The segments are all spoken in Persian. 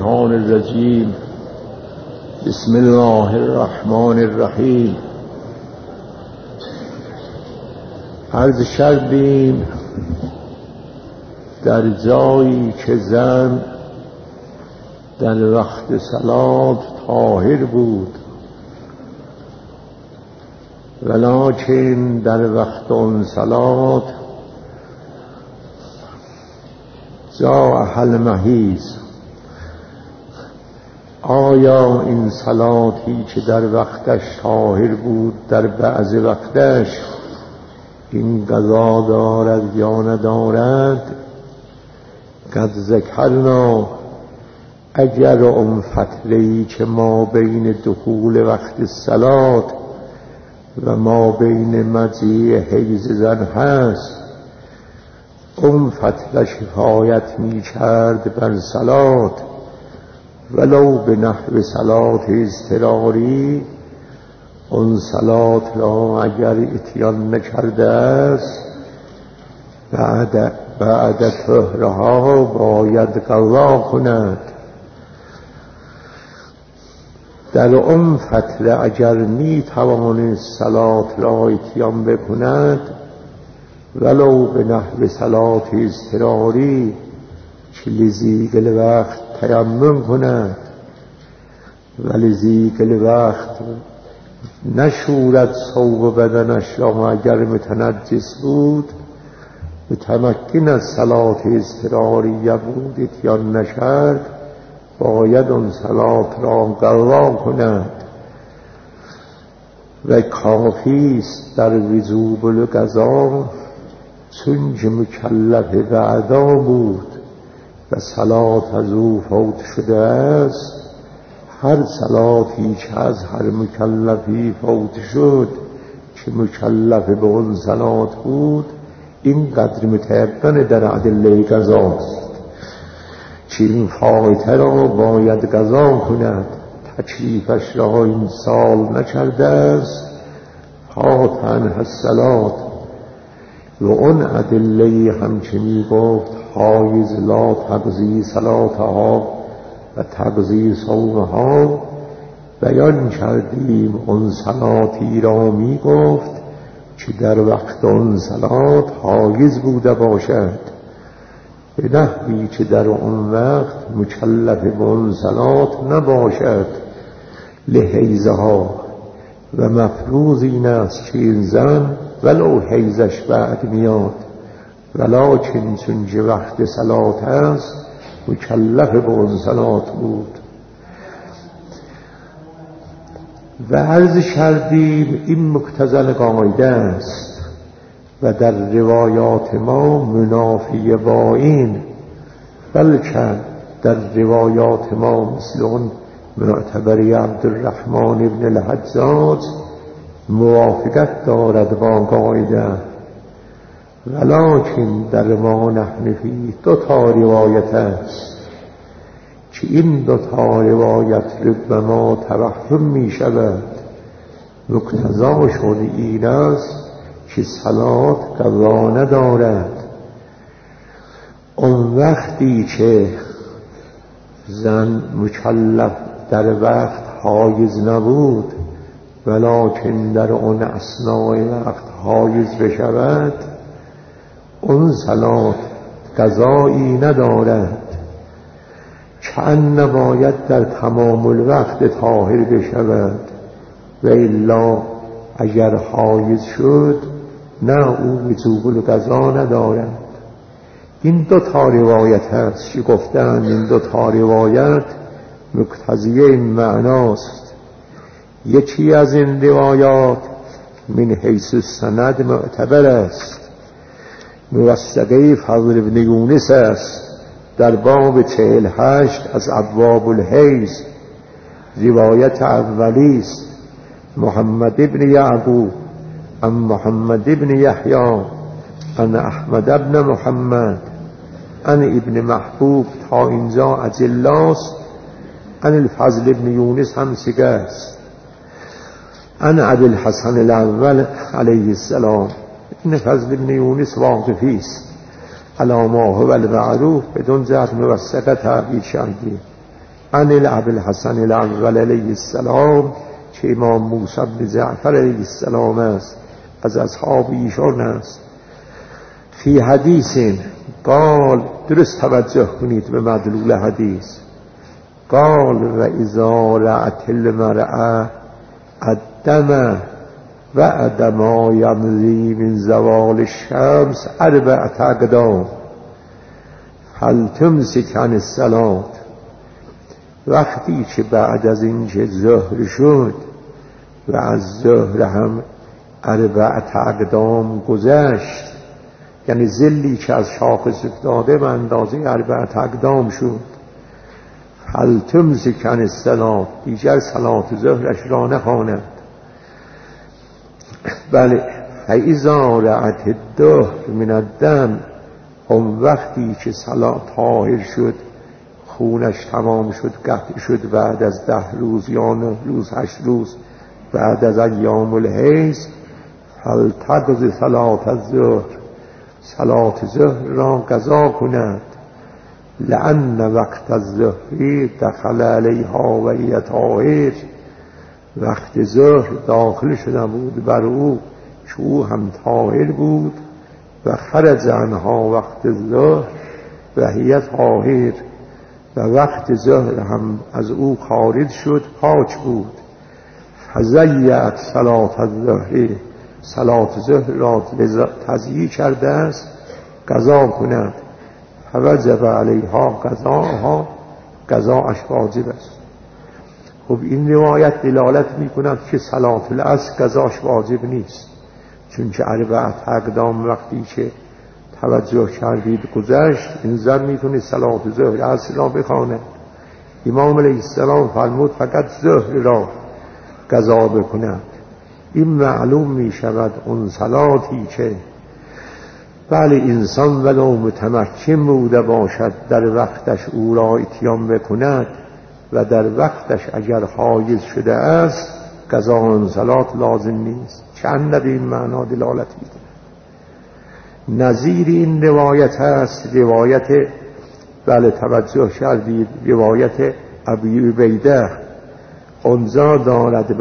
الشیطان الرجیم. بسم الله الرحمن الرحیم. عرض کردیم در جایی که زن در وقت صلات طاهر بود، ولکن در وقت آن صلات جاء المحیض. آیا این صلاتی که در وقتش طاهر بود در بعض وقتش این قضا دارد یا ندارد؟ قد ذکرنا، اگر اون فتره‌ای که ما بین دخول وقت صلات و ما بین مجیء حیض زن هست، اون فتره کفایت می کرد بر صلات ولو به نحو صلات اضطراری، اون صلات را اگر اتیان نکرده است بعد طهرها باید قضا کند. در اون فتره اگر می توانست صلات را اتیان بکند ولو به نحو صلات اضطراری، که لذیق وقت تیمم کند و لذیق وقت نشورد ثوب بدنش را اگر متنجس بود، متمکن از صلات اضطراریه بود اتیان نکرد، باید اون صلات را قضا کند. و کافی است در وجوب القضا چون که مکلف بعدا بود و صلات از او فوت شده است. هر صلاتی که از هر مکلفی فوت شد که مکلف به اون صلات بود، این قدر متیقن در ادله قضاست که این فایته را باید قضا کند. تکلیفش را این سال نکرده است، فات عنها الصلات. و اون ادله هم که می گفت حایض لا تقضی صلاتها و تقضی صومها، بیان کردیم اون صلاتی را می گفت که در وقت اون صلات حایض بوده باشد، به نحوی که در اون وقت مکلف به اون صلات نباشد لحیضها. و مفروض این است که این زن ولو حیضش بعد میاد، ولکن چون که وقت صلات است مکلف به اون صلات بود. و عرض کردیم این مقتضی قاعده است و در روایات ما منافی با این، بلکه در روایات ما مثل اون معتبری عبدالرحمن ابن الحجاج موافقت دارد با قاعده. ولکن در ما نحن فی دو تا روایت است که این دو تا روایت ربما توهم می شود. مقتضاشون این است که صلات قضا ندارد. اون وقتی که زن مکلف در وقت حایض نبود ولکن در اون اثناء وقت حایض بشود، اون صلات قضایی ندارد، چون نباید در تمام الوقت طاهر بشود. و الا اگر حایض شد نه، او وجوب القضا ندارد. این دو تا روایت هست که گفتن این دو تا روایت مقتضی این معناست. یکی از این روایات من حیث السند معتبر است، موثقه فضل بن یونس است در باب 48 از ابواب الحیض. روایت اولی است محمد ابن یعقوب عن محمد ابن یحیی عن احمد ابن محمد عن ابن محبوب تا اینجا اجلاست. عن الفضل ابن یونس هم سگه است. عن ابی الحسن الاول علیه السلام. این فضل ابن یونس واقفی است، علی ما هو المعروف بدون جهت موثقه تعبیر کردیم. عن الابی الحسن الاول علیه السلام که امام موسی بن جعفر علیه السلام است، از اصحاب ایشان است. فی حدیث قال، درست توجه کنید به مدلول حدیث، قال و اذا رأت المرأة الدم و ادما یمضی من زوال الشمس 4 اقدام هل تمسک عن الصلاة. وقتی که بعد از اینکه ظهر شد و از ظهر هم 4 اقدام گذشت، یعنی ظلی که از شاخص افتاده به اندازه 4 اقدام شد، هل تمسک عن الصلاة، دیگر صلاة ظهرش را نخواند. بله، فاذا رأت الدهر من الدم، اون وقتی که صلاة طاهر شد، خونش تمام شد، قطع شد بعد از 10 روز یا 9 روز 8 روز بعد از ایام الحیض، هل تقضی صلاة الظهر، صلاة ظهر را قضا کند. لأن وقت الظهر دخل علیها و هی طاهر، وقت ظهر داخل شده بود بر او که او هم طاهر بود، و خرج عنها وقت ظهر و هی طاهر، و وقت ظهر هم از او خارج شد، پاک بود. فضیعت صلاة الظهر، صلاة ظهر را تضییع کرده است، قضا کند. فوجب علیها قضاها، قضاش واجب است. خب این روایت دلالت می کند که صلاة العصر قضاش واجب نیست، چون که 4 اقدام وقتی که توجه کردید گذشت، این زن میتونه صلاة ظهر عصر را بخواند. امام علیه السلام فرمود فقط ظهر را قضا بکند. این معلوم می شود اون صلاتی که بله انسان ولو متمکن بوده باشد در وقتش او را اتیان بکند و در وقتش اگر حایز شده است، قضا آن صلات لازم نیست. چند به این معنا دلالت می‌کند. نظیر این روایت است روایت، بله توجه کردید، روایت ابی عبیده. اونجا دارد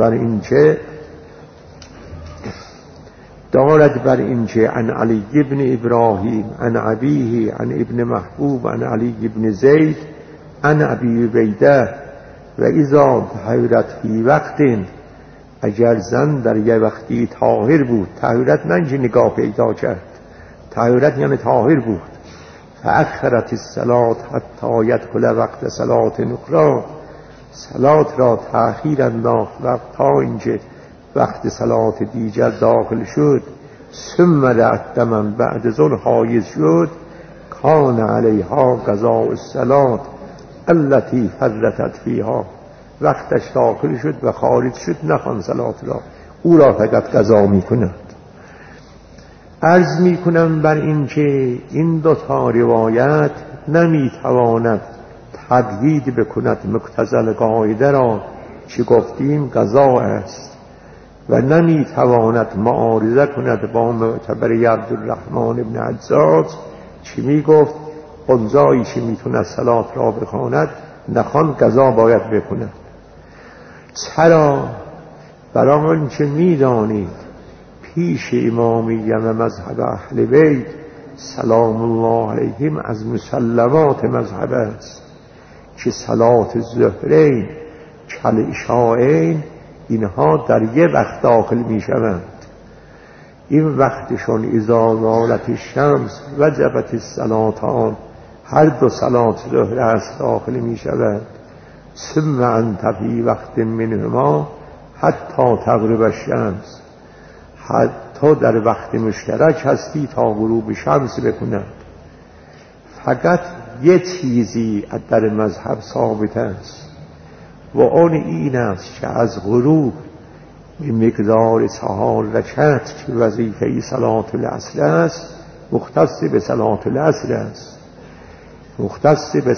بر اینکه عن علی ابن ابراهیم عن ابیه عن ابن محبوب عن علی ابن زید عن ابی عبیده و اذا طهرت فی وقت، اگر زن در یه وقتی طاهر بود، طهرت نه اینکه نگاه پیدا کرد، طهرت یعنی طاهر بود، فاخرت الصلاة حتی یدخل وقت صلاة اخری، صلات را تأخیر انداخت و تا اینکه وقت صلات دیگر داخل شد، ثم رأت دما بعد ظهر حایض شد، کان علیها قضاء الصلاة التي فرطت فیها، وقتش داخل شد و خارج شد، نخوان صلات را، او را فقط قضا می کند. عرض می کنم بر این که این 2 روایت نمی تواند تقیید بکند مقتضی قاعده را که گفتیم قضا است، و نمی تواند معارضه کند با معتبر عبدالرحمن ابن عجاج که می گفت اونجایی که می تونه صلات را بخواند نخوان قضا باید بکند. چرا؟ برای آنکه می دانید پیش امامیه و مذهب اهل بیت سلام الله علیهم از مسلمات مذهب است که صلات ظهرین کل عشاءین اینها در یه وقت داخل می شوند. این وقتشون اذا زالت الشمس وجبت الصلاتان، هر 2 صلات ظهر است داخل می شوند. ثم انت فی وقت منهما حتی تغرب الشمس، حتی در وقت مشترک هستی تا غروب شمس بکند. فقط یه چیزی در مذهب ثابت است و آن این است که از غروب به مقدار 4 رکعت که وظیفه صلات العصر است، مختص به صلات العصر است، مختص به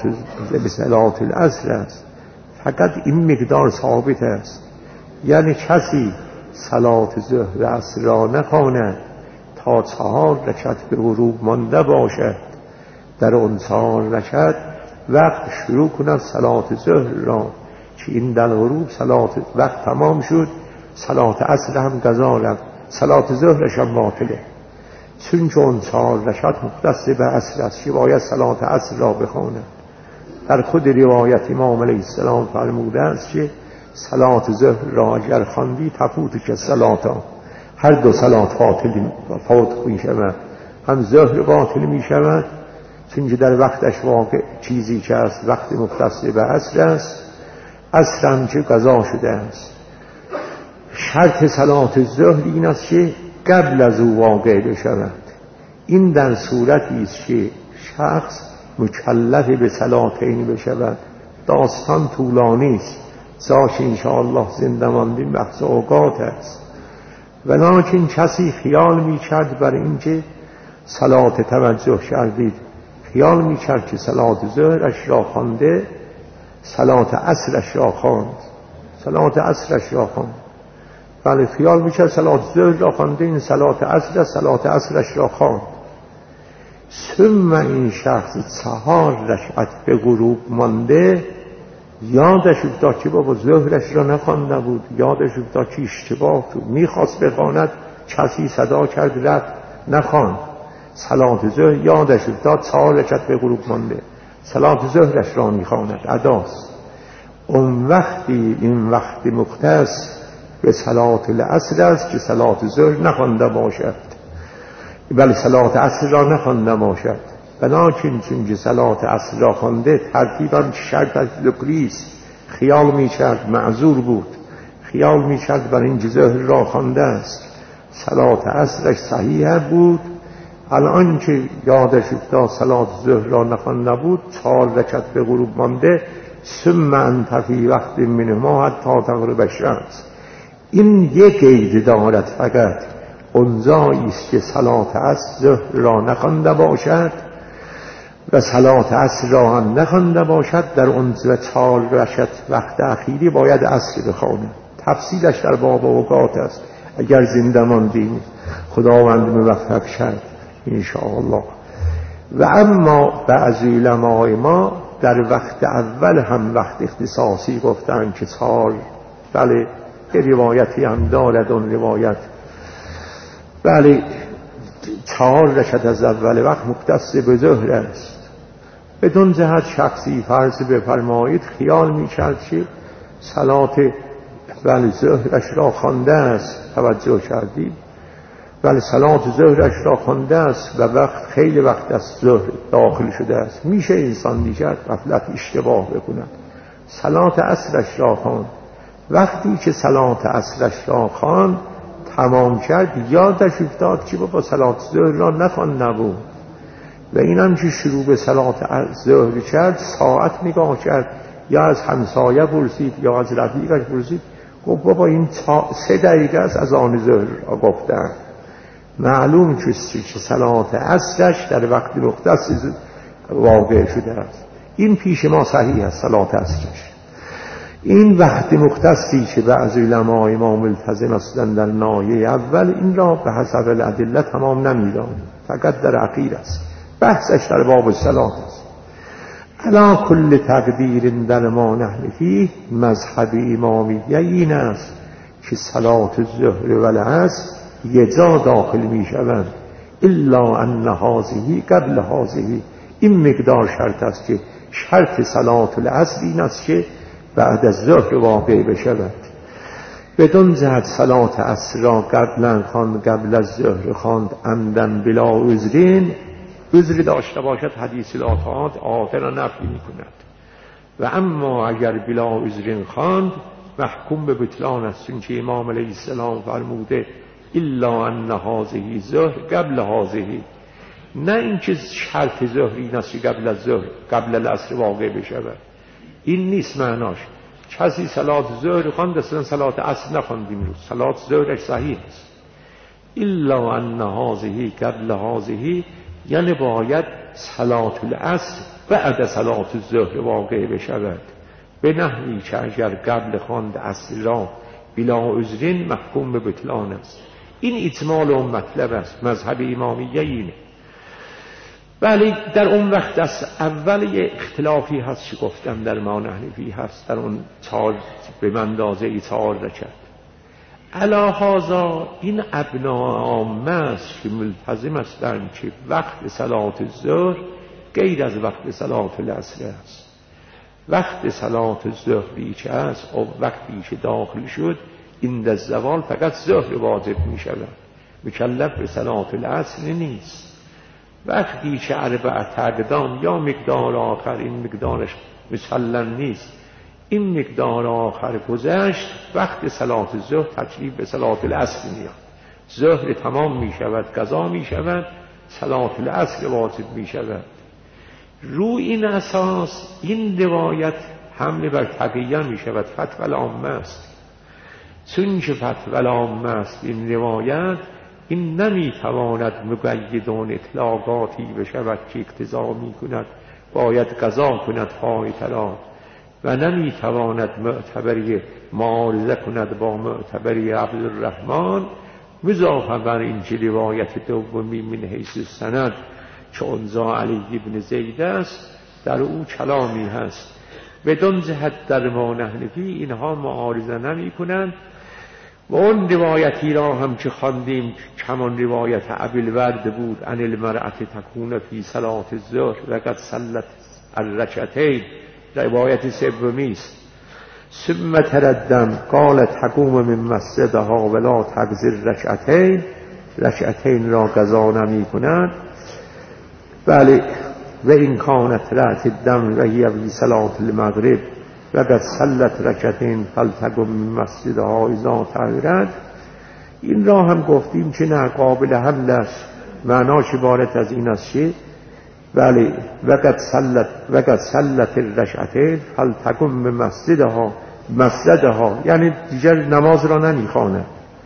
صلات العصر است، فقط این مقدار ثابت است. یعنی کسی صلات ظهر عصر را نخواند تا 4 رکعت به غروب مانده باشد، در اون 4 رکعت وقت شروع کنند صلات ظهر را، که این در غروب صلات وقت تمام شد، صلات عصر هم قضا رفت، صلات ظهرش هم باطله. چون 4 رکعت مختص به عصر است که باید صلات عصر را بخواند. در خود روایت امام علیه السلام فرموده است که صلات ظهر را اگر خواندی تفوت که صلاتا، هر دو صلات فوت می شود، هم ظهر باطل می شود چون در وقتش واقع چیزی که است وقت مختص به عصر است، عصر هم که قضا شده است. شرط صلات ظهر این است که قبل از او واقع بشود. این در صورتی است که شخص مکلف به صلاتین بشود. داستان طولانی است، زاش انشاءالله زنده ماندیم بحث اوقات است. ولکن کسی خیال می کرد بر اینکه صلات توجه کردید، خیال می کرد که صلات ظهرش را خوانده، صلات عصرش را خواند، صلات عصرش را خواند. بله خیال می کرد صلات ظهر را خوانده، این صلات عصر، صلات عصرش را خواند. ثم این شخص 4 رکعت به غروب مانده، یادش افتاد که بابا ظهرش را نخوانده بود، یادش افتاد که اشتباه تو میخواست بخواند، کسی صدا کرد رفت نخواند صلات ظهر، یادش افتاد 4 رکعت به غروب مانده، صلات ظهرش را میخواند، اداست. اون وقتی این وقت مختص به صلات العصر است که صلات ظهر نخوانده باشد، بل صلات عصر را نخوانده باشد. بناکن چون صلات عصر را خوانده، ترتیبا شرط از ذکریست، خیال می‌کرد معذور بود، خیال می‌کرد بر این ظهر را خوانده است، صلات عصرش صحیح بود. الان که یادش افتاد صلات ظهر را نخوانده بود، 4 رکعت به غروب مانده، ثم انت فی وقت منهما حتی تغرب الشمس. این یک قید دارد، فقط اونجایی است که صلات عصر ظهر را نخوانده باشد و صلات عصر را هم نخوانده باشد، در اون 4 رکعت وقت اخیری باید عصر بخواند. تفصیلش در باب اوقات است، اگر زنده ماندیم خداوند موفق شد انشاءالله. و اما بعضی علمای ما در وقت اول هم وقت اختصاصی گفتن که 4، بله روایتی هم دارد اون روایت، بله 4 رکعت از اول وقت مختص به ظهر است. بدون جهت شخصی فرض بفرمایید خیال می‌کرد که صلات بله ظهرش را خوانده است، توجه کردید، بله صلات ظهرش را خوانده است و وقت خیلی وقت از ظهر داخل شده است. میشه انسان دیگر غفلت اشتباه بکند، صلات عصرش را خواند. وقتی که صلات عصرش را خواند تمام کرد، یادش افتاد که بابا صلات ظهر را نخوانده بود و اینم که شروع به صلات ظهر کرد، ساعت نگاه کرد، یا از همسایه پرسید یا از رفیقش پرسید، گفت بابا این 3 دقیقه است از آن ظهر را گفتن. معلوم که صلات عصرش در وقت مختص واقع شده است. این پیش ما صحیح است، صلات عصرش. این وقت مختصی که بعضی علمای ما ملتزم هستند در ناحیه اول، این را به حسب الادله تمام نمی‌دانیم، فقط در اخیر است، بحثش در باب صلات است. علی کل تقدیر در ما نحن فیه، مذهب امامیه این است که صلات الظهر و العصر یه جا داخل می‌شوند، الا ان هذه قبل هذه. این مقدار شرط است که شرط صلات العصر این است که بعد از ظهر واقع بشود. بدون جهت صلات عصر را قبلا خواند، قبل از ظهر خواند، عمدن بلا عذرین، عذر داشته باشد حدیث الآفات آخر را نفی می‌کند. و اما اگر بلا عذرین خواند محکوم به بطلان است، چون که امام علیه السلام فرموده الا ان هذه ظهر قبل هذه. نه اینکه شرط ظهر این است که قبل از ظهر قبل العصر واقع بشود، این نیست معناش. کسی صلات ظهر خواند اصلا صلات عصر نخواند، امروز صلات ظهرش صحیح است. الا ان هذه قبل هذه، یعنی باید صلات العصر بعد صلات الظهر واقع بشود، به نحوی که اگر قبل خواند عصر را بلا عذرین محکوم به بطلان است. این اجمال و مطلب است، مذهب امامیه اینه. ولی در اون وقت دست اول یه اختلافی هست که گفتم در ما حنفی هست، در اون 4 به اندازه 4 رکعت. علی هذا این ابناء عامه است که ملتزم هستند که وقت صلات الظهر غیر از وقت صلات العصر است. وقت صلات الظهری که است او وقتی که داخل شد این در زوال فقط ظهر واجب می شود، مکلف به صلات العصر نیست. وقتی که 4 اقدام یا مقدار آخر، این مقدارش مسلم نیست، این مقدار آخر گذشت، وقت صلات الظهر تکلیف به صلات العصر میاد. ظهر تمام می شود، قضا می شود، صلات العصر واجب می شود. روی این اساس این روایت حمل بر تقیه می شود، فتوی العامه است. چون که فتوی العامه است این روایت، این نمی تواند مقیدون اطلاقاتی بشود که اقتضا می کند باید قضا کند فایت را، و نمی تواند معتبری معارضه کند با معتبری عبدالرحمن. مضافه بر این که روایت دومی من حیث السند که انزا علی ابن زید است، در او کلامی هست. بدون جهت در ما حنفی اینها معارضه نمی کنند. و اون روایتی را هم که خواندیم کمان روایت ابوالورد بود، ان المرأة تکون فی صلاة الظهر وقد صلت الرکعتین، روایت سومی است. ثم تردم قال تقوم من مسجدها ولا تقضی الرکعتین، رکعتین را قضا نمی کند. بله، و این کانت رأت الدم و هی فی صلاة المغرب وقد صلت رکعتین فلتقم من مسجدها اذا طهرت. این را هم گفتیم که نه قابل حمل است. معناش عبارت از این است که بله وقد صلت الرکعتین فلتقم من مسجدها، یعنی دیگر نماز را نمیخواند.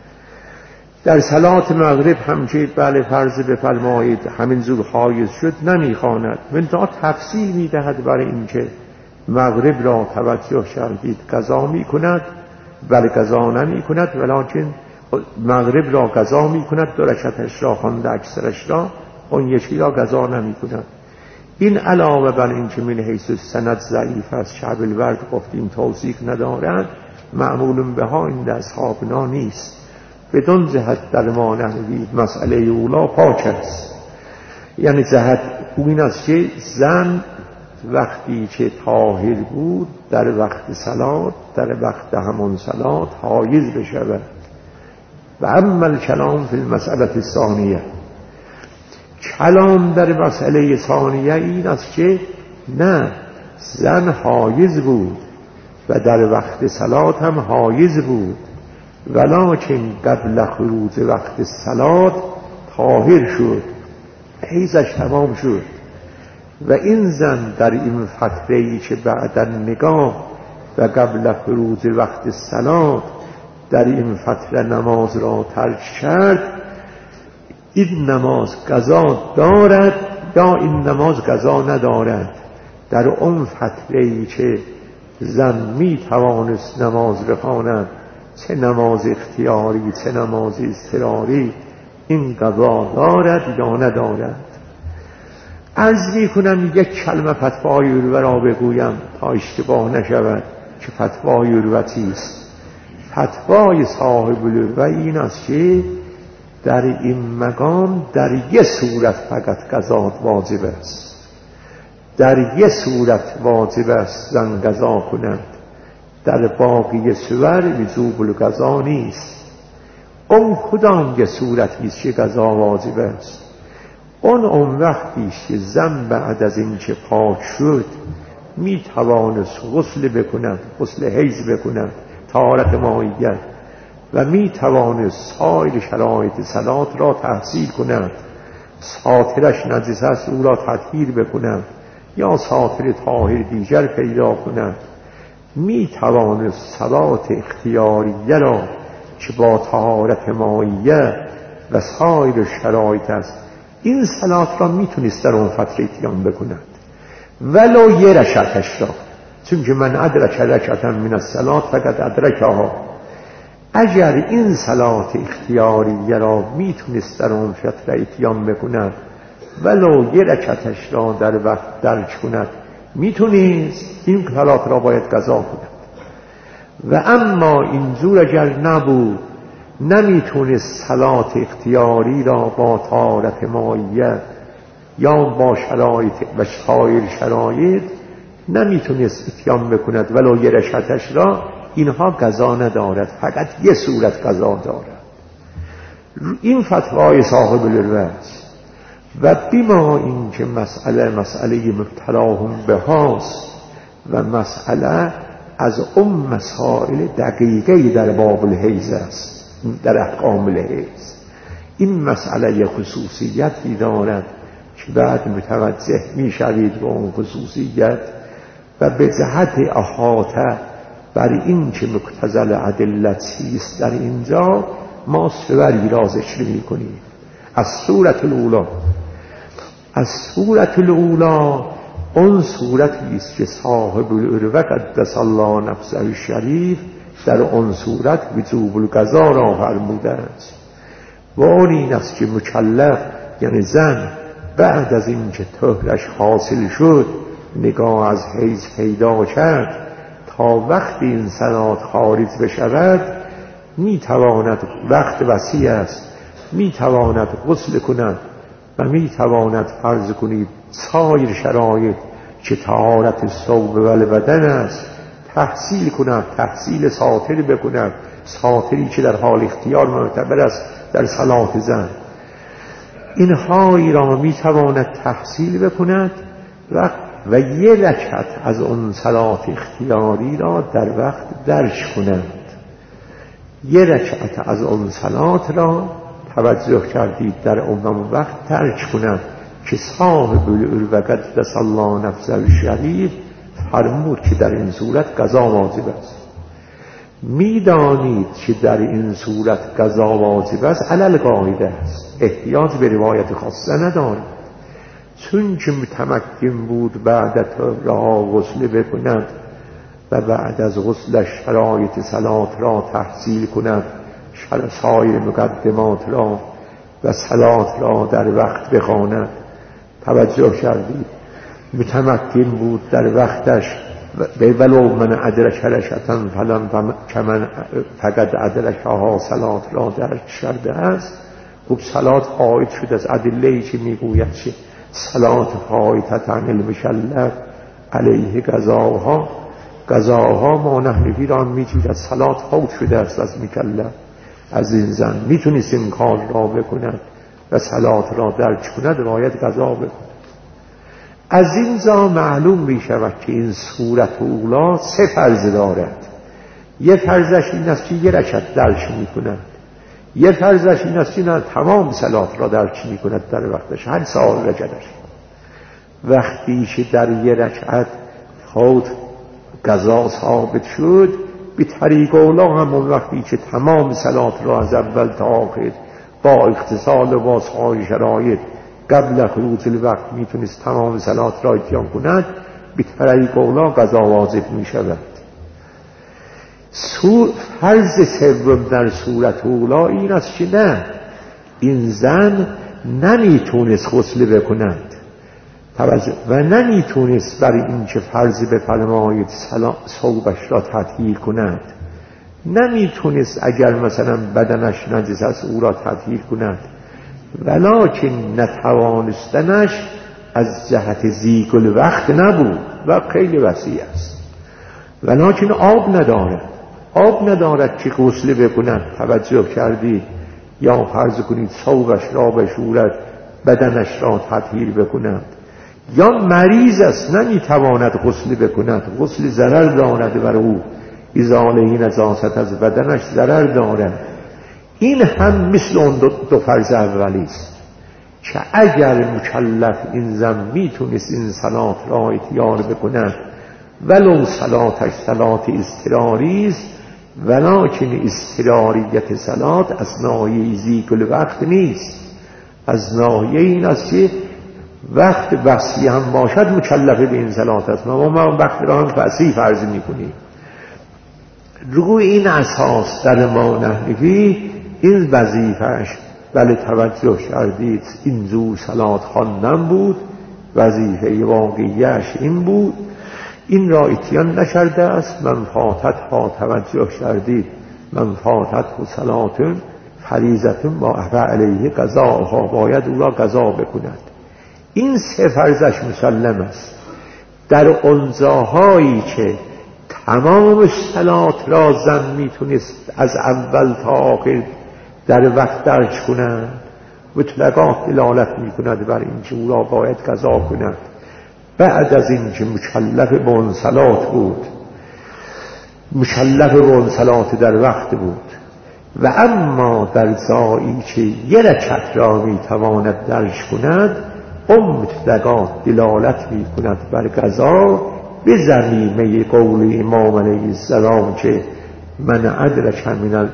در صلات مغرب هم که بله فرض بفرمایید همین زور حایز شد نمیخواند، منتها تفصیل میدهد برای این که مغرب را توجه شدید قضا می کند، بل قضا نمی کند، ولیکن مغرب را قضا می کند، 2 رکعتش را خوانده اکثرش را، اون یکی را قضا نمی کند. این علاوه بر این که من حیث السند ضعیف است، شعب الورد گفتیم توثیق ندارد، معمول بها این اصحابنا نیست. بدون جهت در ما نحوی مسئله اولا پاک است. یعنی جهت این است که زن وقتی که طاهر بود در وقت صلات، در وقت همون صلات حایز بشود. و اما الکلام فی المسئله الثانیه، کلام در مسئله ثانیه این است که نه، زن حایز بود و در وقت صلات هم حایز بود، ولکن قبل خروج وقت صلات طاهر شد، حیضش تمام شد. و این زن در این فتره‌ای که بعد نگاه و قبل خروج وقت صلات در این فتره نماز را ترک کرد، این نماز قضا دارد یا این نماز قضا ندارد. در اون فتره‌ای که زن می توانست نماز بخواند، چه نماز اختیاری چه نماز اضطراری، این قضا دارد یا ندارد. عرض می کنم یک کلمه فتوای عروه را بگویم تا اشتباه نشود که فتوای عروه چیست. فتوای صاحب العروه این است که در این مقام در یک صورت فقط قضا واجب است، در یک صورت واجب است زن قضا کند، در باقی صور وجوب القضا نیست. اون کدام یک صورتی است که قضا واجب است؟ اون وقتی که زن بعد از این که پاک شد می توانست غسل بکند، غسل حیض بکند، طهارت مائیه، و می توانست سایر شرایط صلات را تحصیل کند. ساترش نجس است او را تطهیر بکند یا ساتر طاهر دیگر پیدا کند. می توانست صلات اختیاریه را که با طهارت مائیه و سایر شرایط است، این صلات را میتونست در اون فتره اتیان بکند، ولو یه رکعتش را، چون که من ادرک رکعتا من الصلات فقط ادرکها. اگر این صلات اختیاریه را میتونست در اون فتره اتیان بکند ولو یه رکعتش را در وقت درج کند میتونست این صلات را باید قضا کند. و اما این زور اگر نبود، نمیتونست صلات اختیاری را با طهارت مائیه یا با شرایط و سایر شرایط نمیتونست اتیان بکند ولو یه رکعتش را، اینها قضا ندارد، فقط یه صورت قضا دارد. این فتوای صاحب الروز. و بما این که مسئله مبتلاهم بهاست و مسئله از مسائل دقیقه در باب الحیض است، در احکام الحیض. این مسئله خصوصیتی دارد که بعد متوجه میشوید به اون خصوصیت و به جهت احاطه بر این که مقتضی الادله چیست در اینجا ما سوری را ذکر می‌کنیم. از صورت الاولی، از صورت الاولی اون صورتی است که صاحب العروة قدس الله نفسه الشریف در اون صورت وجوب القضا را فرموده است. و اون این است که مکلف یعنی زن بعد از این که طهرش حاصل شد نگاه از حیض پیدا کرد تا وقت این صلات خارج بشود میتواند، وقت وسیع است، میتواند غسل کند و میتواند فرض کنید سایر شرایط که طهارت ثوب و بدن است تحصیل کند، تحصیل ساتر بکند، ساتری که در حال اختیار معتبر است در صلات زن. اینهایی را میتواند تحصیل بکند و یه رکعت از اون صلات اختیاری را در وقت درج کند. یه رکعت از اون صلات را توجه کردید در اون وقت درج کند که صاحب العروة قدس الله نفسه الشریف فرمود که در این صورت قضا واجب است. میدانید که در این صورت قضا واجب است، علل قاعده است، احتیاج به روایت خاصه ندارد. چون که متمکن بود بعد را غسل بکند و بعد از غسلش شرایط صلات را تحصیل کند، سایر مقدمات را و صلات را در وقت بخواند. توجه کردید متمکن بود در وقتش ولو من ادرک رکعتا فلم کمن فقط ادرکها صلات را درک کرده است. خب صلات فائت شد از ادله‌ای که میگوید که صلات فائتة عن المکلف علیه قضاها ما نحوی را میگوید صلات فوت شده است از مکلف، از این زن میتونست این کار را بکند و صلات را درک کند باید قضا بکند. از این جا معلوم می شود که این صورت اولا سه فرض دارد. یه فرضش این است که یه رکعت درک می کند، یه فرضش این است که تمام صلات را درک می کند در وقتش، هر سال رکعتش. وقتی که در یه رکعت خود قضا ثابت شد، به طریق اولا همون وقتی که تمام صلات را از اول تا آخر با اتصال و با سایر شرایط قبل خروج الوقت میتونست تمام صلات را اتیان کند، به طریق اولا قضا واجب می شود. فرض سوم در صورت اولا این است که نه، این زن نمیتونست غسل بکند و نمیتونست برای این که فرض بفرمایید ثوبش را تطهیر کند، نمیتونست اگر مثلا بدنش نجس است او را تطهیر کند، ولکن نتوانستنش از جهت ضیق الوقت نبود و خیلی وسیع است، ولکن آب ندارد که غسل بکند. توجه کردید؟ یا فرض کنید ثوبش را بشورد، بدنش را تطهیر بکند، یا مریض است نمیتواند غسل بکند، غسل ضرر دارد بر او، ازاله نجاست از بدنش ضرر دارد. این هم مثل اون دو فرض اولی است که اگر مکلف این زن میتونست این صلات را اتیان بکند ولو صلاتش صلات اضطراری است، ولکن اضطراریت صلات از ناحیه ضیق الوقت نیست، از ناحیه این است که وقت وسیع هم باشد مکلف به این صلات است. ما وقت را هم وسیع فرض میکنیم. روی این اساس در ما نحوی این وظیفه‌اش ولی توجه کردید این زو صلات خواندن بود، وظیفه واقعیش این بود. این را اتیان نکرده است. من فاتت ها توجه کردید، من فاتت ها صلاتون فریضتون با علیه قضاها، باید او را قضا بکند. این سه فرضش مسلم است. در قنزاهایی که تمام صلات را زن میتونست از اول تا آخر در وقت درج کنند، مطلقات دلالت میکند بر اینکه او را باید قضا کند بعد از اینکه مکلف به اون صلات بود، مکلف به اون صلات در وقت بود. و اما در جایی که یه رکعت را میتواند درج کند، اون مطلقات دلالت میکند بر قضا به ضمیمه قول امام علیه السلام که من ادرک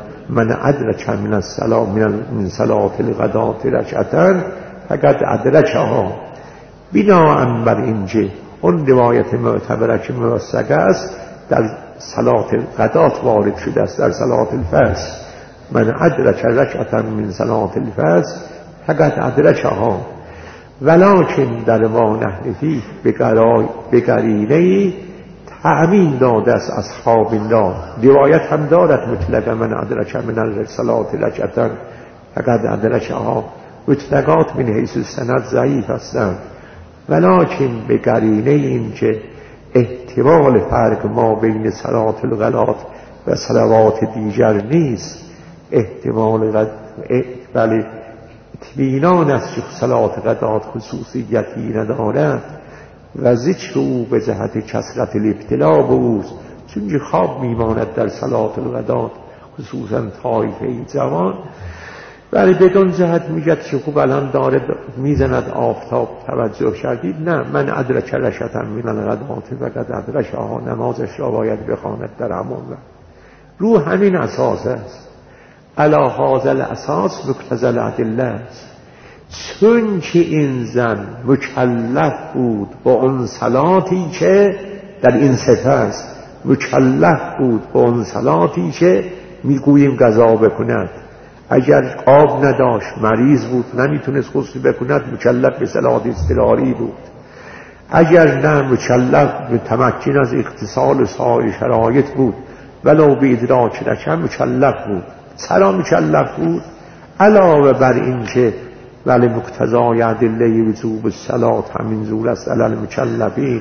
من السلام من صلات الغدات رکعتا فقط ادرکها. بناء بر اینکه اون روایت معتبره که موثقه است در صلات الغدات وارد شده است، در صلات الفجر من ادرک رکعتا من صلات الفجر فقط ادرکها. ولکن در ما نحنفی به قرینه تأمین داده است اصحاب الله. روایت هم دارد مطلقا من ادرک من الصلات رکعتا فقط ادرکها. مطلقات من حیث السند ضعیف هستند، ولکن به قرینه این که احتمال فرق ما بین صلات الغدات و صلوات دیگر نیست، احتمال بله اطمینان است که صلات غدات خصوصیتی ندارد و ذکر او به جهت کثرت الابتلا به اوست، چون خواب میماند در صلات الغدات خصوصا طایفه جوان. ولی بدون جهت میگد که خوب الان داره میزند آفتاب، توجه کردید؟ نه، من ادرک رکعتا من الغدات فقط ادرکها، نمازش را باید بخواند در همون وقت. رو همین اساس است، علی هذا الاساس مقتضی الادله است. چون که این زن مکلف بود با اون صلاتی که در این صفه است، مکلف بود با اون صلاتی که میگوییم قضا بکند. اگر آب نداشت، مریض بود، نمیتونست غسل بکند، مکلف به صلات اضطراری بود. اگر نه، مکلف به تمکن از اغتسال سایر شرایط بود، ولو به ادراک رکعت مکلف بود. چرا مکلف بود؟ علاوه بر این که ولی مقتضای ادله وجوب الصلات همین زور است علی المکلفین،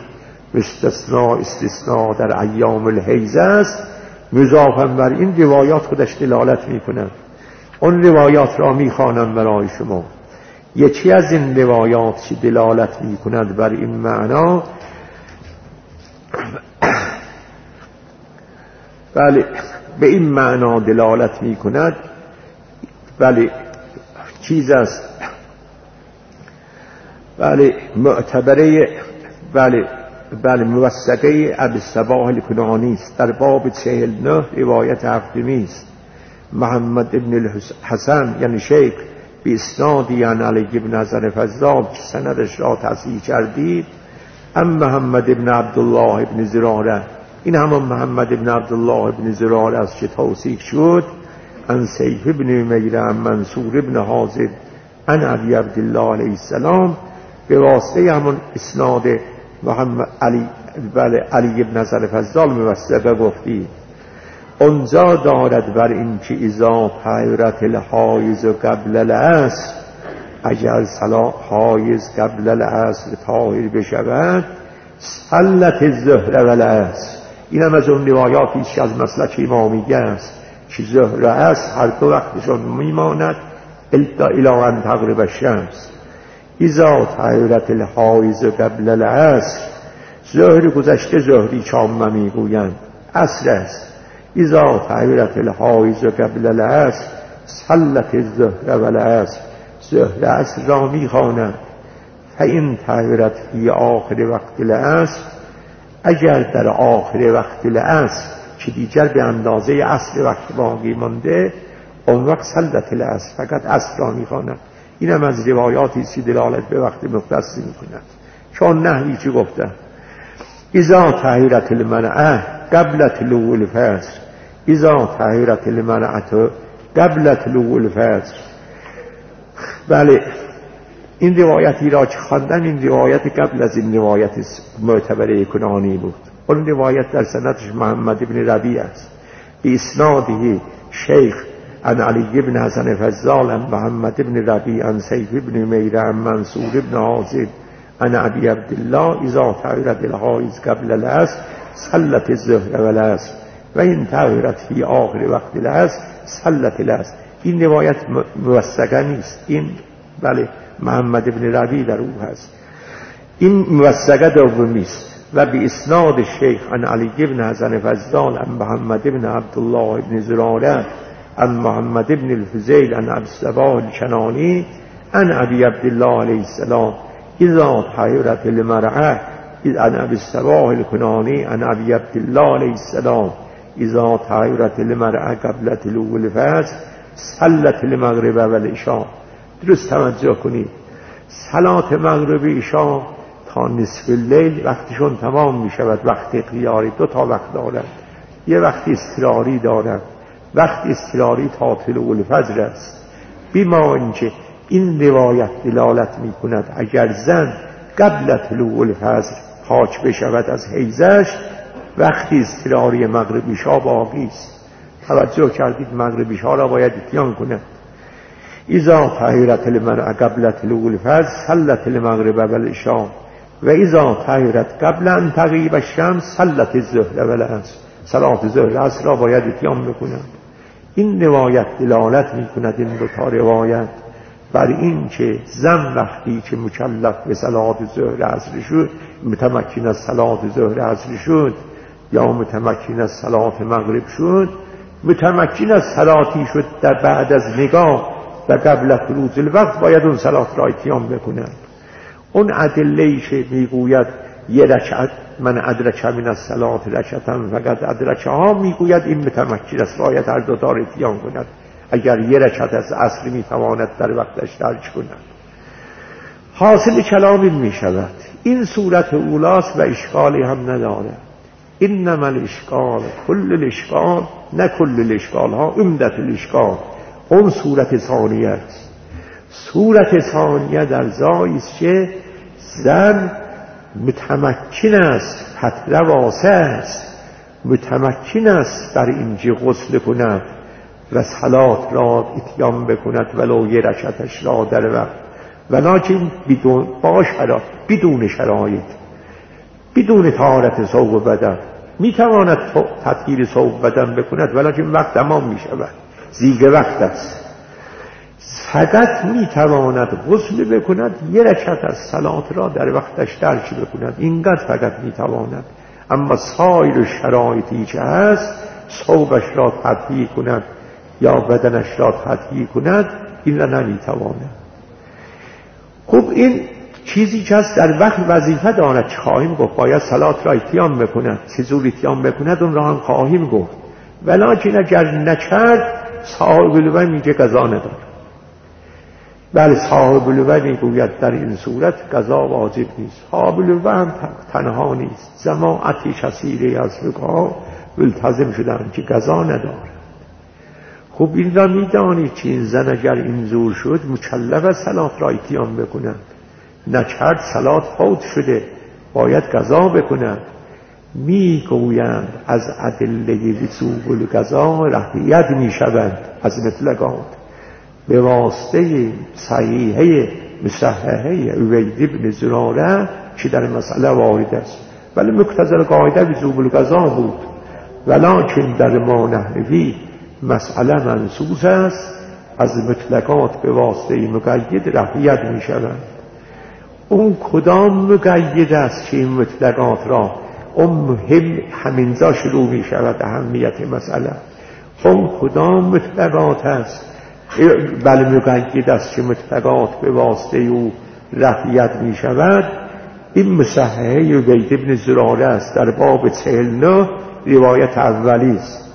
استثناء در ایام الحیض است. مضافاً بر این روایات خودش دلالت میکنند. اون روایات را میخوانم برای شما. یکی از این روایات که دلالت میکند بر این معنا، بله به این معنا دلالت میکند، بله چیز است، بله معتبره، بله موثقه ابی الصباح الکنانی است، در باب 49 روایت هفتمی است. محمد ابن الحسن یعنی شیخ به اسنادی عن علی ابن حسن فضال که سندش را تصحیح کردید، محمد ابن عبدالله ابن زراره، این همان محمد ابن عبدالله ابن زراره است که توثیق شد، عن سیف ابن امیره عن منصور ابن حازم عن ابی عبدالله علیه السلام، به واسطه همون اسناد محمد علی ابن حسن فضال موثقه گفتید. اونجا دارد بر این که اذا طهرت الحایض قبل العصر، اگر حایض قبل العصر طاهر بشود، صلت الظهر و العصر. این هم از اون روایاتی که از مسلک امامیه است که ظهر و عصر هر دو وقتشون میماند الی ان تغرب الشمس. اذا طهرت الحایض قبل العصر، ظهر گذشته ظهری چامه میگویند، عصر است. اذا طهرت الحایض قبل العصر صلت الظهر و العصر، ظهر عصر را میخواند. فإن طهرت فی آخر وقت العصر، اگر در آخر وقت العصر که دیگر به اندازه عصر وقت باقی مانده، اون وقت صلت العصر، فقط عصر را میخواند. اینم از روایاتی که دلالت به وقت مختص میکند. چون نحوی چی گفته؟ اذا طهرت المرأة قبل طلوع الفجر، اذا طهرت المرأة قبل طلوع الفجر، بله، این روایتی را که خواندم این روایت قبل از این روایت معتبره کنانی بود. اون روایت در سندش محمد ابن ربیع است، به اسناده شیخ عن علی بن حسن فضال عن محمد ابن ربیع عن سیف ابن میره عن منصور ابن حازم عن ابی عبدالله اذا طهرت الحائض قبل العصر صلت الظهر والعصر و این طهرت فی آخر وقت العصر صلت العصر. این روایت موثقه نیست، این بله محمد ابن ربیع در او هست، این موثقه دومی است. و به اسناد شیخ عن علی بن حسن فضال عن محمد ابن عبدالله ابن زراره عن محمد ابن الفضیل عن ابی الصباح الکنانی عن ابی عبدالله علیه السلام اذا طهرت المرأة عن ابی الصباح الکنانی عن ابی عبدالله علیه السلام اذا طهرت المرأة قبل طلوع الفجر صلت المغرب و العشاء. درست توجه کنید، صلات مغرب عشاء تا نصف اللیل وقتشون تمام می شود. وقت قیاری دو تا وقت دارد، یه وقت اضطراری دارد، وقت اضطراری تا طلوع الفجر است. بیما اینکه این روایت دلالت می کند اگر زن قبل طلوع الفجر پاک بشود از حیضش، وقت اضطراری مغرب عشاء باقی است. توجه کردید، مغرب عشاء را باید اتیان کند. اذا طهرت المرأة قبل طلوع الفجر صلت المغرب و العشاء و اذا طهرت قبل ان تغیب الشمس صلت الظهر و العصر. صلات ظهر و عصر را باید اتیان بکنند. این روایت دلالت می‌کند، این دو تا روایت، بر این که زن وقتی که مکلف به صلات ظهر و عصر شد، متمکن از صلات ظهر و عصر شد یا متمکن از صلات مغرب شد، متمکن از صلاتی شد در بعد از نگاه و قبل طلوع الوقت، باید اون صلات را اتیان بکنند. اون ادله‌ای که میگوید یه رکعت من ادرک من الصلات رکعتن فقط ادرکها، میگوید این متمکن است باید هر دو تا را اتیان کند. اگر یه رکعت از عصر میتواند در وقتش درج کند. حاصل کلام این میشود این صورت اولاست و اشکالی هم نداره. انما الاشکال کل الاشکال، نه کل الاشکال ها، عمدت الاشکال اون صورت ثانیه است. صورت ثانیه در جایی است که زن متمکن است، فتره واسع است، متمکن است در اینکه غسل کند و صلات را اتیان بکند ولو یه رکعتش را در وقت، ولکن بدون شرایط، بدون طهارت ثوب بدن میتواند تطهیر ثوب بدن بکند، ولکن وقت تمام میشود، زیگ وقت است. فقط میتواند غسل بکند، یه رکعت از صلات را در وقتش درج بکند، اینقدر فقط میتواند. اما سایر شرایطی که هست، ثوبش را تطهیر کند یا بدنش را تطهیر کند، این را نمیتواند. خب این چیزی که هست در وقت وظیفه دارد، چه خواهیم گفت باید صلات را اتیان بکند، چجور اتیان بکند اون را هم خواهیم گفت. ولکن اگر نکرد صاحب الوضع میگه قضا نداره. بله، صاحب الوضع میگوید در این صورت قضا واجب نیست. صاحب الوضع هم تنها نیست، جماعتی کثیری از فقها ملتزم شدن که قضا نداره. خب این را میدانید که این زن اگر اینجور شد مکلف از صلات را اتیان بکند، نکرد صلات فوت شده، باید قضا بکند. میگویند از ادله وجوب القضا رعایت میشوند از مطلقات به واسطه صحیحه مصححه عبید بن زراره که در مسئله وارد است. ولی مقتضی قاعده وجوب القضا بود، ولکن در ما نحوی مسئله منصوص است، از مطلقات به واسطه مقید رعایت میشوند. اون کدام مقید است که این مطلقات را اون همینجا شروع می شود اهمیت مسئله. اون کدام مطلقات است؟ بله مقید است که مطلقات به واسطه او رفعیت می شود. این مصححه عبید بن زراره است، در باب 49 روایت اولی است.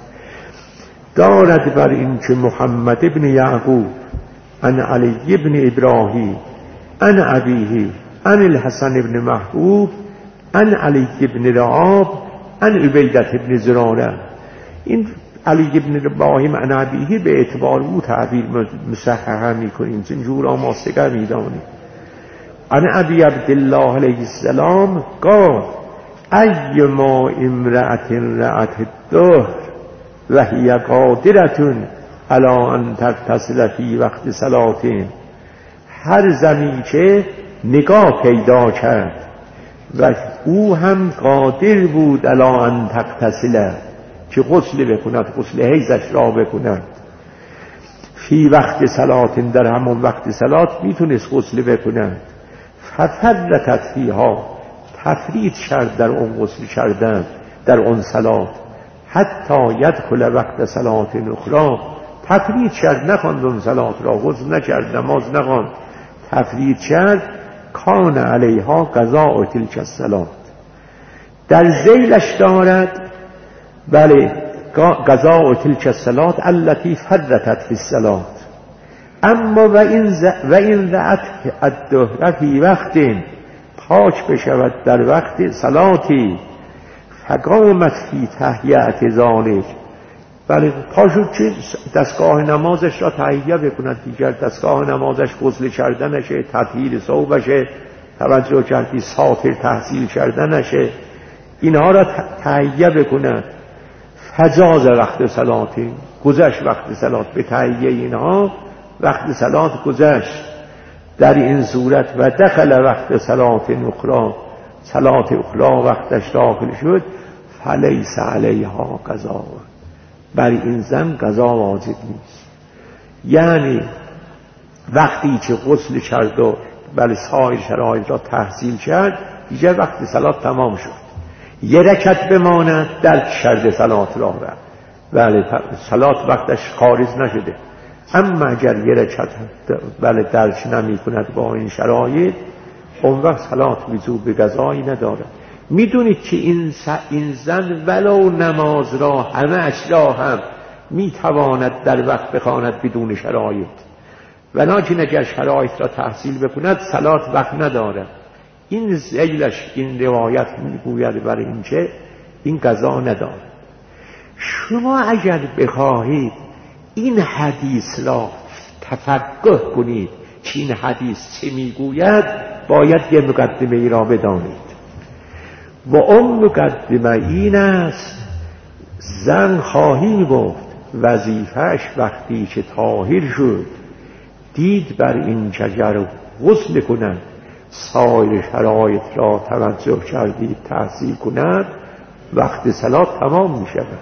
دارد بر این که محمد ابن یعقوب عن علی ابن ابراهیم عن ابیه عن الحسن ابن محبوب عن علی ابن رعاب عن عبیدت ابن زراره. این علی ابن ابراهیم عن ابیه به اعتبار او تعبیر مصحح میکنیم، اینجور آماستگر میدانیم. عن ابی عبدالله علیه السلام قال ایما امرأة رأت الدهر و هی قادرة علی ان تغتسل فی وقت صلاة، هر زنی که نگاه پیدا کرد و او هم قادر بود علی ان تغتسل، که غسل بکند، غسل حیضش را بکند، فی وقت صلاة، در همون وقت صلات میتونست غسل بکند، ففرطت فیها، تفرید کرد در اون غسل کردن، در اون صلات، حتی یدخل وقت صلات اخرى، تفرید کرد، نخواند اون صلات را، غسل نکرد، نماز نخواند، تفرید کرد، کان علیها قضاء تلک الصلات، در ذیلش دارد بله قضاء تلک الصلات التي فرطت فی الصلات. اما و این رأت الدهر فی وقت، پاک بشود در وقت صلاتی، فقامت فی تهیئت ذالک، بله پاشو چه دستگاه نمازش را تهیه بکند، دیگر دستگاه نمازش غسل کردنشه، تطهیر ثوبشه، توجه کردی ساتر تحصیل کردنشه، اینها را تهیه بکند، فجاز وقت صلاتی، گذشت وقت صلات، به تهیه اینها وقت صلات گذشت، در این صورت و دخل وقت صلات اخرى، صلات اخرى وقتش داخل شد، فلیس علیها قضا، بر این زن قضا واجب نیست. یعنی وقتی که غسل کرد و بله سایر شرایط را تحصیل کرد، دیگر وقت صلات تمام شد، یه رکعت بماند درک کرده صلات را بله صلات وقتش خارج نشده. اما اگر یه رکعت بله درک نمی کند با این شرایط، اون وقت صلات وجوب قضایی ندارد. میدونید که این زن ولو نماز را همه اش را هم میتواند در وقت بخواند بدون شرایط، ولکن اگر شرایط را تحصیل بکند صلات وقت ندارد. این ذیلش این روایت میگوید برای این که این قضا ندارد. شما اگر بخواهید این حدیث را تفقه کنید که این حدیث چه میگوید، باید یه مقدمه ای را بدانید و اون مقدمه این است: زن خواهی گفت وظیفه‌اش وقتی که طاهر شد، دید بر این شجر غسل کند، سایر شرایط را توجه کردید تحصیل کند، وقت صلات تمام می شود.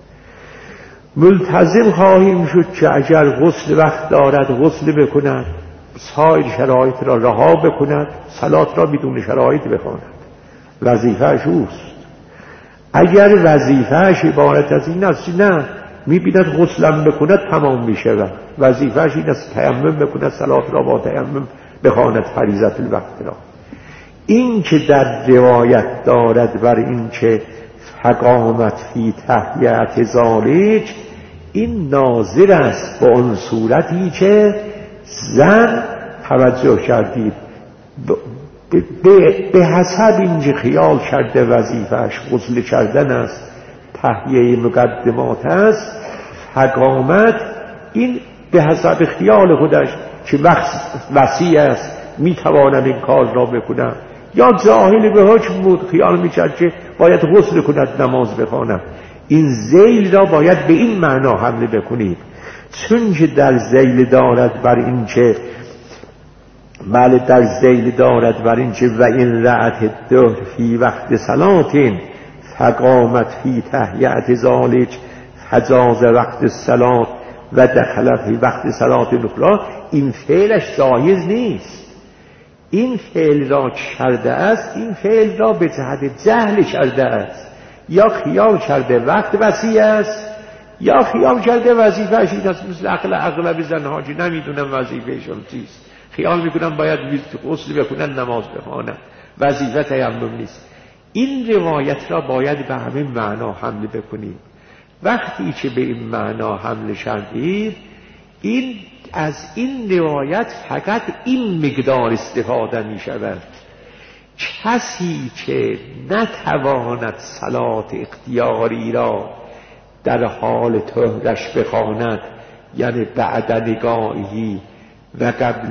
ملتزم خواهیم شد که اگر غسل وقت دارد غسل بکند، سایر شرایط را رها بکند، صلات را بدون شرایط بخواند، وظیفه‌اش اوست. اگر وظیفه‌اش عبارت از این است نه می‌بیند غسلم بکند تمام می‌شود، وظیفه‌اش این است تیمم بکند، صلات را با تیمم بخواند، فریضت الوقت را. این که در روایت دارد بر این که فقامت فی تهیئت ذالک، این ناظر است با اون صورتی که زن توجه کردید به حسب اینجا خیال کرده وظیفهش غسل کردن است، تهیه مقدمات است، فقامت این به حسب خیال خودش که وقت وسیع است میتوانم این کار را بکنم، یا جاهل به حکم بود خیال میکرد که باید غسل کند نماز بخواند. این ذیل را باید به این معنا حمله بکنید، چون که در ذیل دارد بر این که بله در ذیل دارد بر این که و این رأت الدهر فی وقت صلاتین فقامت فی تهیئت ذالک فجاز وقت الصلات و دخل فی وقت صلات اخرى، این فعلش جایز نیست. این فعل را کرده است، این فعل را به جهت جهل کرده است، یا خیال کرده وقت وسیع است، یا خیال کرده وظیفه‌اش این است. مثل اغلب زنها که نمیدونن وظیفه‌شون چیست، خیال میکنن باید غسل بکنن نماز بخوانن، وظیفه تیمم نیست. این روایت را باید به همین معنا حمله بکنید. وقتی که به این معنا حمله شدید، این از این روایت فقط این مقدار استفاده می شود: کسی که نتواند صلات اختیاری را در حال طهرش بخواند، یعنی بعد نگاهی و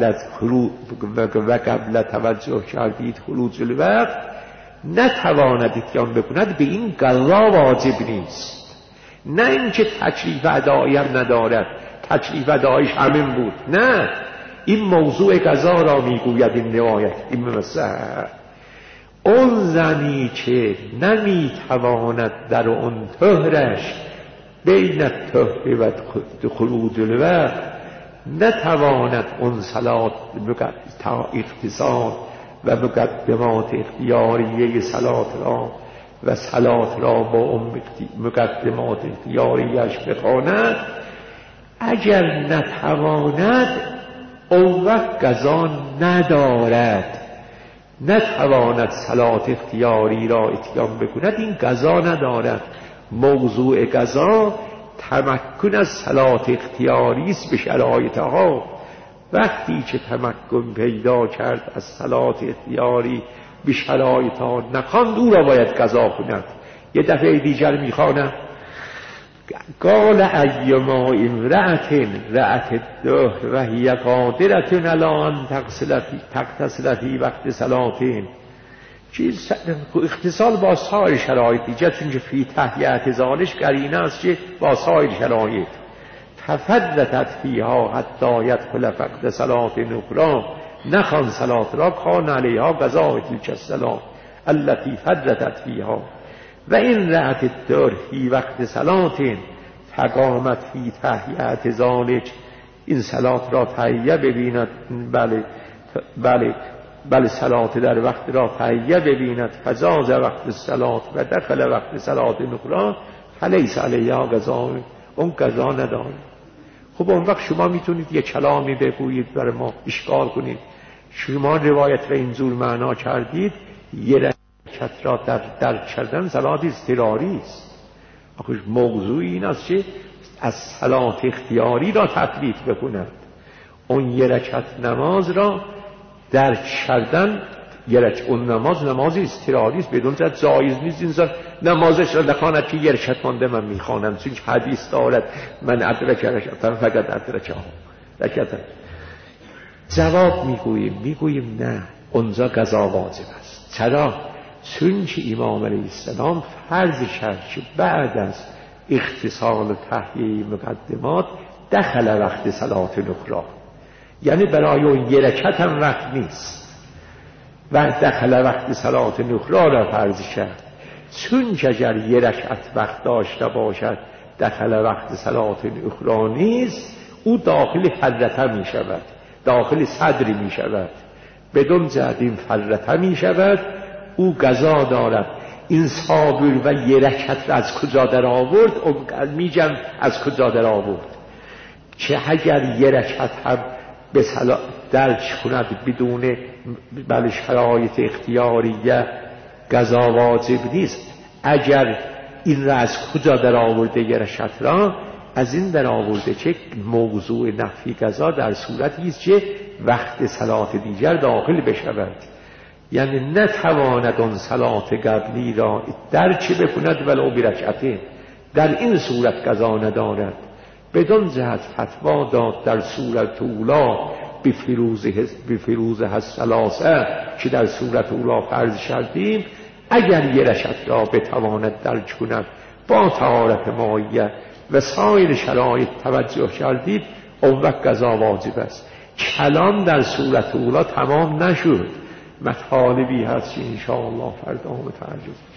قبل توجه کردید خروج الوقت، نتواند اتیان بکند، به این قضا واجب نیست. نه اینکه تکلیف ادایی هم ندارد، تکلیف ادایش همین بود، نه، این موضوع قضا را میگوید این روایت. این مثلا اون زنی که نمیتواند در اون طهرش بین طهر و خروج الوقت، نتواند اون صلات اختصار و مقدمات اختیاریه صلات را و صلات را با اون مقدمات اختیاریش بخواند، اگر نتواند اون وقت قضا ندارد، نتواند صلات اختیاری را اتیان بکند، این قضا ندارد. موضوع قضا تمکن از صلات اختیاری است به شرایطها. وقتی که تمکن پیدا کرد از صلات اختیاری به شرایطها نخواند، او را باید قضا کند. یه دفعه دیگر میخوانم: قال ایما امرأة رأت الدهر و هی قادرة علی ان تغتسل فی وقت صلاتین. اختصال با سایر شرایط دیگر، چون که فی تهیئت ذالک قرینه است که با سایر شرایط تفرطت فیها حتی یدخل وقت صلات اخری، نخوان صلات را کان علیها قضاء تلک الصلاة التي فرطت فیها. و این رأت الدهر فی وقت صلات فقامت فی تهیئت ذالک، این صلات را تهیه ببیند، بله صلات در وقت را تهیه ببیند، فجاز وقت صلات و دخل وقت صلات اخری فلیس علیها قضاء، اون قضا نداره. خب اون وقت شما میتونید یه کلامی بگویید برای ما اشکال کنید. شما روایت را اینجور معنا کردید یه رکعت را در کردن صلات اضطراری است. آخه موضوع این است که از صلات اختیاری را تفریط بکند. اون یه رکعت نماز را در کردن، اون نماز اضطراری است، بدون جد جایز نیست انسان نمازش را نخواند که یه رکعت مانده من میخوانم، چون حدیث دارد من ادرک رکعتن فقط ادرکها رکعتن. جواب میگوییم نه، اونجا قضا واجب است. چرا؟ چون که امام علیه السلام فرض کرد که بعد از اختصال و تهیه مقدمات دخل وقت صلات الاخری، یعنی برای اون یه رکعت هم وقت نیست و دخل وقت صلات الاخری را فرض کرد. چون که اگر یه رکعت وقت داشته باشد دخل وقت صلات الاخری نیست، او داخل فرته می شود، داخل صدری می شود، بدون جهت این فرته می شود، او قضا دارد. این صابر و یه رکعت را از کجا در آورد؟ میگم از کجا در آورد که اگر یه رکعت هم به درک کند بدون شرایط اختیاریه قضا واجب نیست. اگر این را از کجا در آورده یه رکعت را؟ از این در آورده که موضوع نفی قضا در صورتی است که وقت صلات دیگر داخل بشود، یعنی نتواند اون صلات قبلی را درک بکند ولو برکعتین، در این صورت قضا ندارد. بدون جهت فتوا داد در صورت اولا بفروز الثلاثه که در صورت اولا فرض کردیم اگر یه رکعت را بتواند درک کند با طهارت مائیه و سایر شرایط توجه کردید، اون وقت قضا واجب است. کلام در صورت اولا تمام نشد، مطالبی هست که انشاءالله فردا متعرض